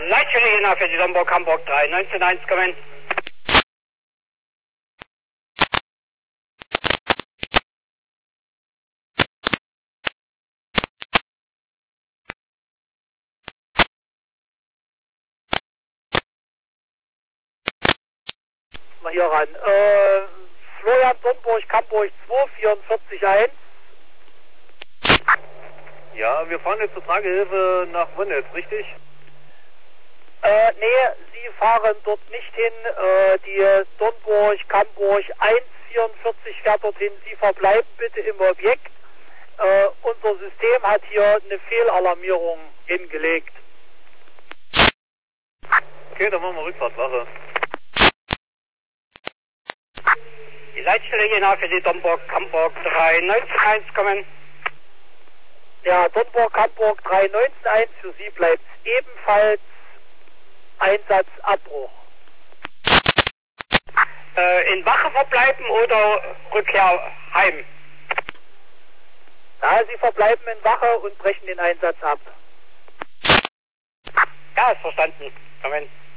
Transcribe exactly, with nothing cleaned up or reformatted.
Leitstelle Jena für die Domburg Hamburg drei neunzehn eins, komm in. Mal hier ran. Äh, Florian Dornburg, Hamburg zwei vierundvierzig eins. Ja, wir fahren jetzt zur Tragehilfe nach Wonnitz, richtig? Äh, nee, Sie fahren dort nicht hin. Äh, die Dornburg, Hamburg eins vierundvierzig fährt dorthin. Sie verbleiben bitte im Objekt. Äh, unser System hat hier eine Fehlalarmierung hingelegt. Okay, dann machen wir Rückfahrtswache. Die Leitstelle Jena für die Domburg Hamburg drei neunzehn eins, komm in. Ja, Dornburg, Hamburg drei neunzehn eins, für Sie bleibt ebenfalls Einsatzabbruch. Äh, in Wache verbleiben oder Rückkehr heim? Ja, Sie verbleiben in Wache und brechen den Einsatz ab. Ja, ist verstanden. Komm in.